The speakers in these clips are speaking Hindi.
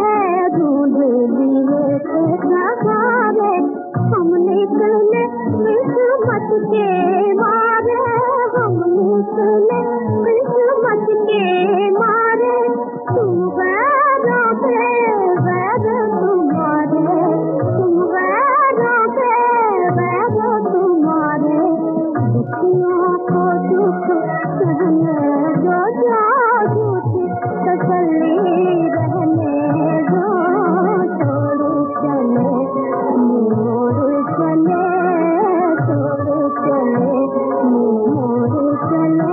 ढूंढ लिए थे सहारे, हम निकले किस्मत के मारे, हम निकले किस्मत के मारे। तुम गैरों के वैर तुम्हारे, तुम गैरों के वैर तुम्हारे। दुखियों को दुख सहने दो, झूठी तसल्ली रहने दो। छोड़ चले मोड़ चले, छोड़ चले मोड़ चले।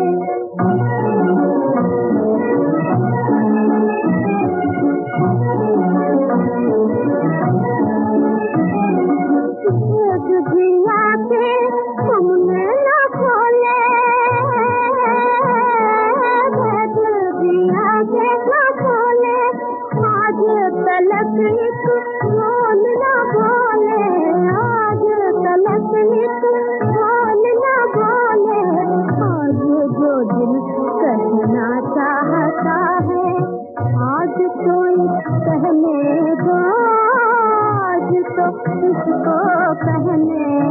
दिया के हमने न खोले, दिया के न खोले, आज तलक एक बोल न बोले, आज तलक एक बोल न बोले। आज जो दिल कहना चाहता है, आज कोई कहने दो, आज तो इसको कहने